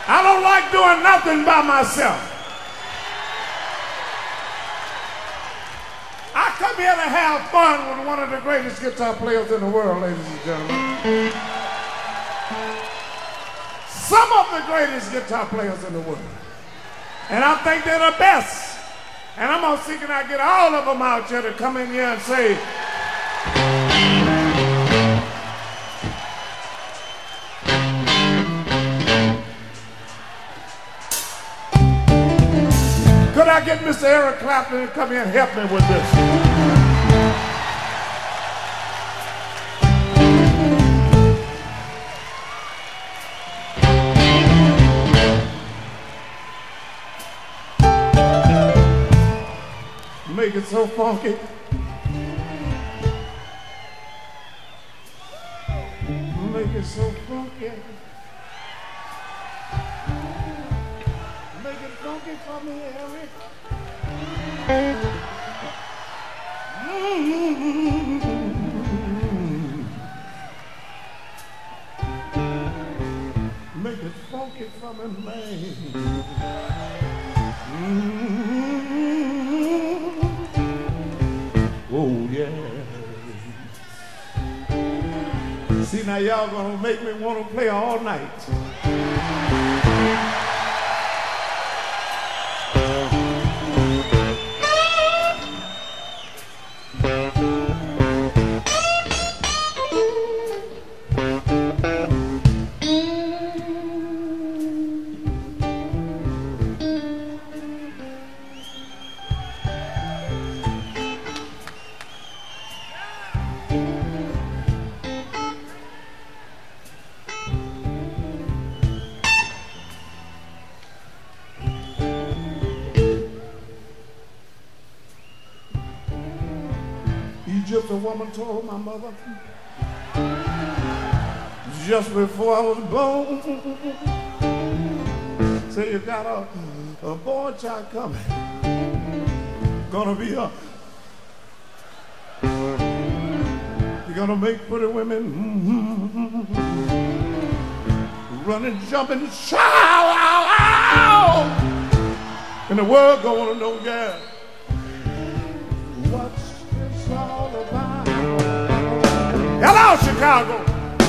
I don't like doing nothing by myself. I come here to have fun with one of the greatest guitar players in the world, ladies and gentlemen. Some of the greatest guitar players in the world. And I think they're the best. And I'm gonna see can I get all of them out here to come in here and say, could I get Mr. Eric Clapton to come here and help me with this? Make it so funky. Make it so funky. Make it funky for me, Eric. Make it funky for me, man. Oh, yeah. See, now y'all gonna make me want to play all night. Just a woman told my mother just before I was born, say you got a boy child coming, gonna be up. You're gonna make pretty women running, jumping, shout, and the world gonna know, yeah, what's all about. Hello, Chicago.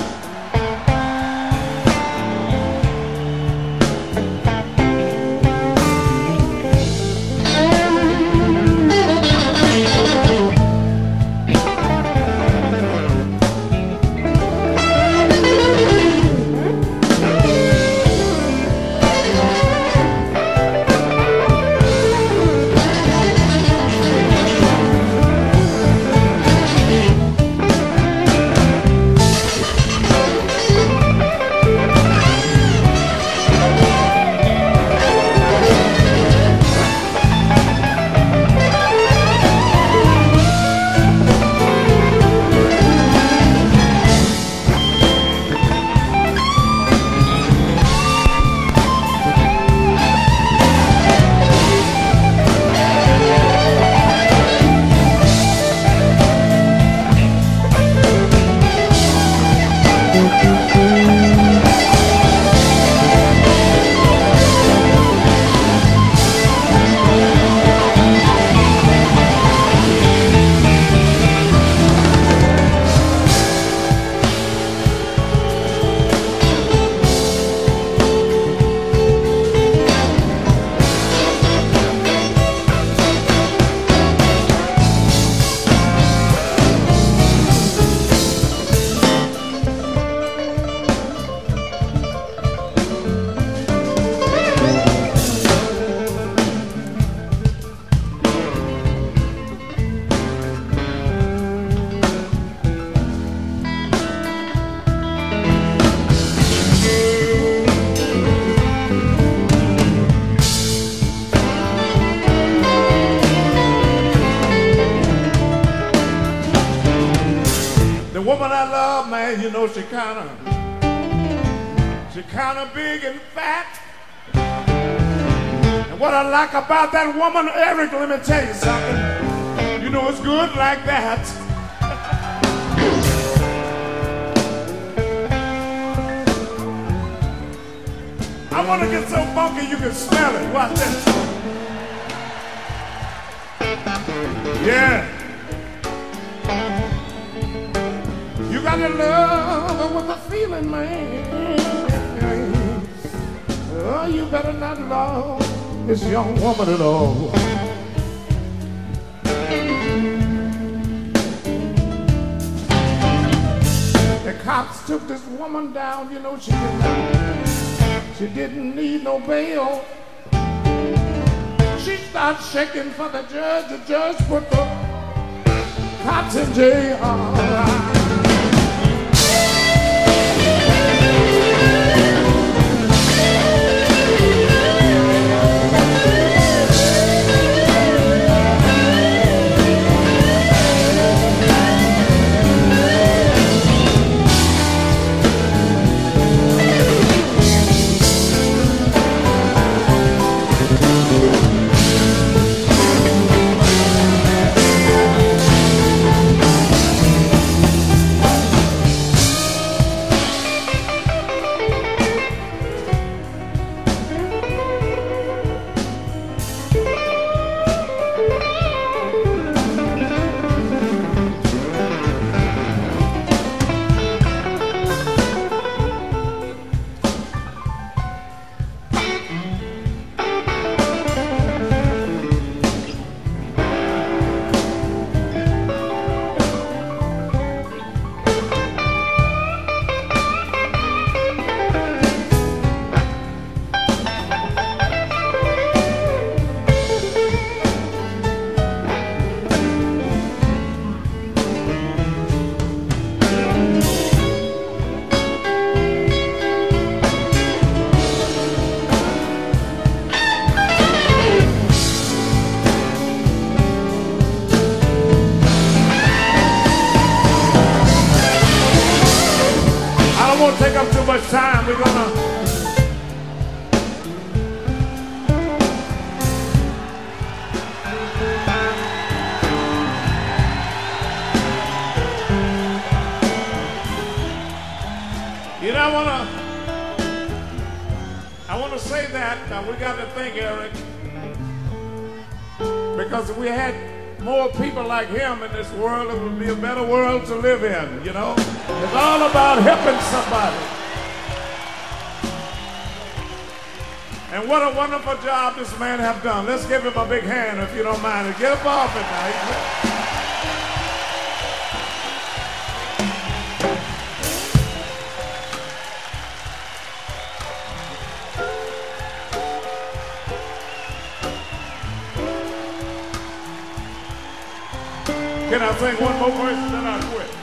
The woman I love, man, you know she kinda big and fat. And what I like about that woman, Eric, let me tell you something. You know it's good like that. I want to get so funky you can smell it. Watch this. Yeah. You got to love with a feeling, man. Oh, you better not love this young woman at all. The cops took this woman down, you know, she didn't need no bail. She started shaking for the judge. The judge put the cops in jail. Won't take up too much time. We're gonna I wanna say that we got to think, Eric, because if we had more people like him in this world, it would be a better world to live in, you know? It's all about helping somebody. And what a wonderful job this man have done. Let's give him a big hand if you don't mind. Get up off it now. Can I sing one more verse and then I'll quit?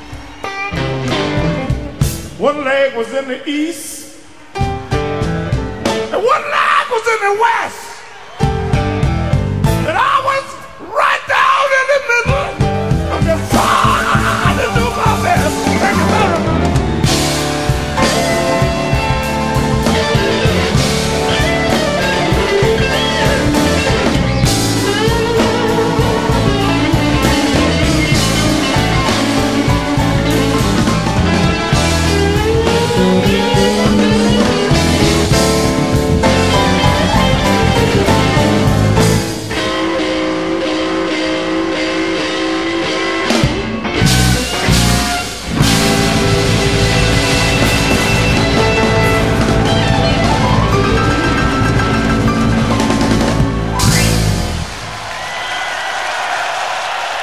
One leg was in the east, and one leg was in the west. And I was right down in the middle of the trying to do my best. Thank you very much.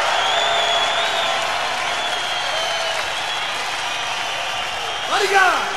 Obrigado!